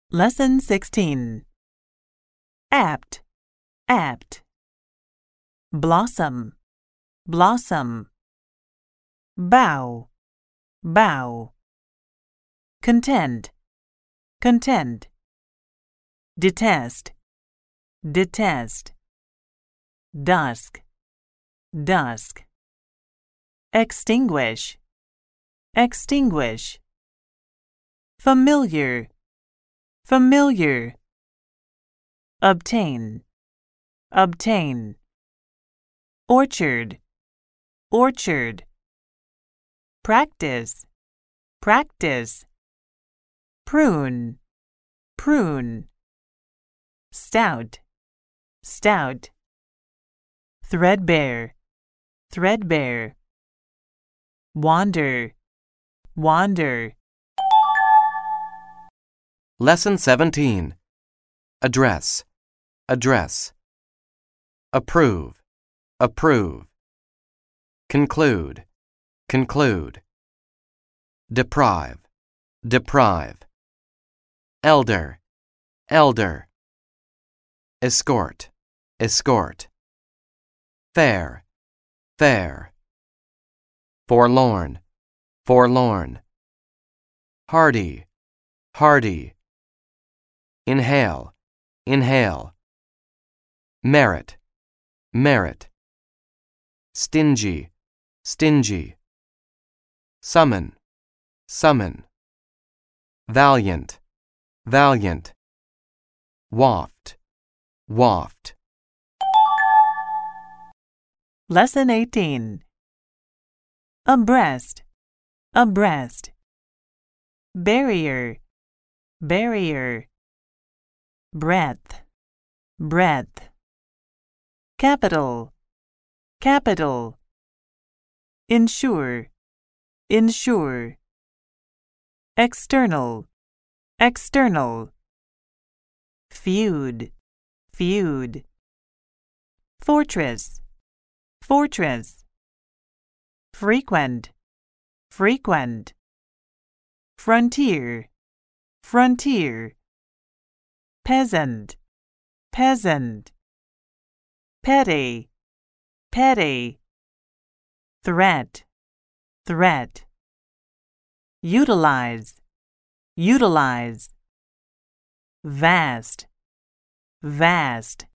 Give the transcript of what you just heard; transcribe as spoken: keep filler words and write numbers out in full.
Lesson sixteen. Apt, apt. Blossom, blossom. Bow, bow. Contend, contend. Detest, detest. Dusk, dusk. Extinguish, extinguish. Familiar, familiar. Obtain, obtain. Orchard, orchard. Practice, practice. Prune, prune. Stout, stout. Threadbare, threadbare. Wander, wander. Lesson seventeen. Address, address. Approve, approve. Conclude, conclude. Deprive, deprive. Elder, elder. Escort, escort. Fair, fair. Forlorn, forlorn. Hardy, hardy. Inhale, inhale. Merit, merit. Stingy, stingy. Summon, summon. Valiant, valiant. Waft, waft. Lesson eighteen. Abreast, abreast. Barrier, barrier. Breadth, breadth. Capital, capital. Insure, insure. External, external. Feud, feud. Fortress, fortress. Frequent, frequent. Frontier, frontier. Peasant, peasant. Petty, petty. Threat, threat. Utilize, utilize. Vast, vast.